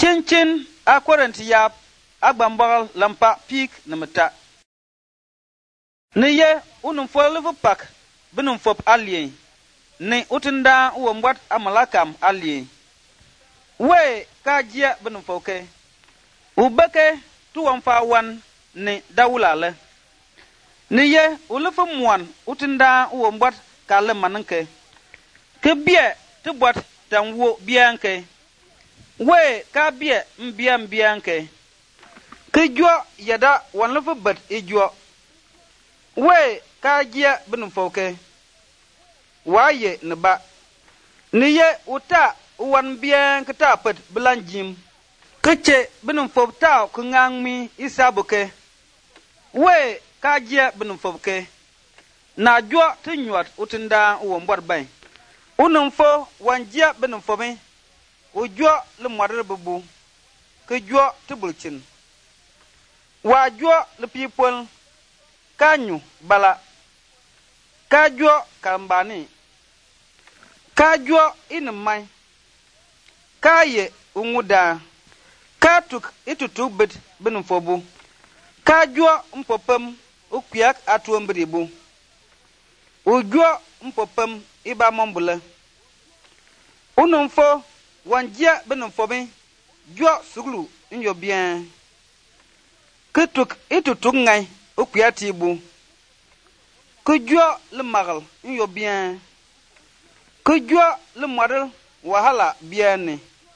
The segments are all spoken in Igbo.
Chin a quaranti yap agbambal lampa pik namata. Ne ye unum fo level pak benum fop alien. Ne utenda uwambwat amalakam alien. We ka jia benum foke. Ubeke tuwamfa wan ne dawulale. Ne ye ulefu mwan utenda uwambwat kale mananke. Ke bie tubwat tanwo bianke. We ka bie mbianke. Ke jwa yada wanlefu bet ijwa. We ka jia benum foke. Waye ne ba. Ne ye uta wan bianke ta pet belanjim. Keche benum fop ta kungang mi isabuke. We ka jia benum foke. Na jwa te nyuat utenda uwambwat bay. Unum fo wan jia benum fobe. Ujwa le mwadre bubu. Ke jwa te bulchin. Wa jwa le people. Kanyu bala. Ka jwa kambani. Ka jwa inamai. Ka ye unguda. Ka tuk itutuk bit benum fobu. Ka jwa mpopem ukpiak atuambiribu. Ujwa mpopem iba mambule. Unum fo wanjia benum fobe. Jwa suglu inyo bien. Ketuk itutuk ngay ukpiatibu. Kujwa le magal inyo bien. Kujwa le model wahala bien.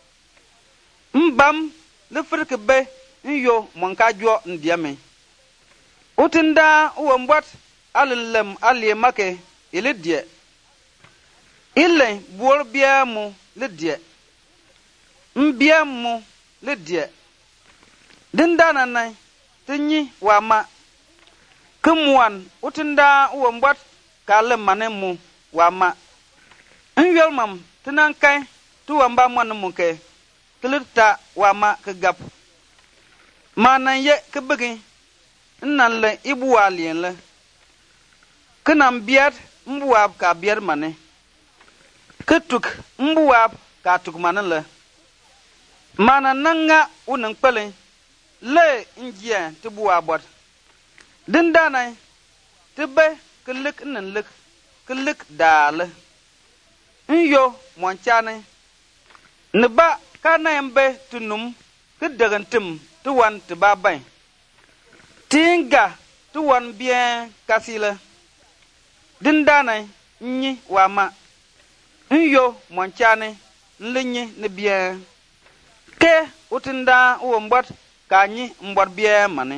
Mbam le frike be inyo mwanka jwa ndiame. Utinda uwambwat alilem aliemake ile die. Ile buor biamu le die. Mbiamu le die. Dindana nai tinyi wama. Kemwan utinda uwambwat kale manemu wama. Nyelmam tinankai tuwamba mwanemuke. Kelita wama kegap. Mana ye kebegi. Nan le ibu alien le. Kenam biad mbuab ka biad mane. Ketuk mbuab ka tuk mane le. Mana nanga unang pele. Le injia te buabot. Dindanai tebe kelik nan lik. Kelik dale. Nyo mwanchane. Neba kana yambe tunum. Kedagantim tuwan te babay. Tinga tuwan bien kasile. Dindanai nyi wama. Nyo mwanchane nlinyi ne bien. Ke utinda uwambwat kanyi mbwat bien mane.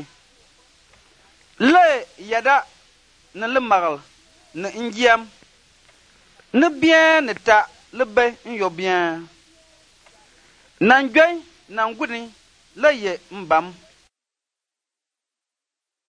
Le yada ne le magal ne injiam. Ne bien ne ta le be nyo bien. Nanjwe nangwini le ye mbam.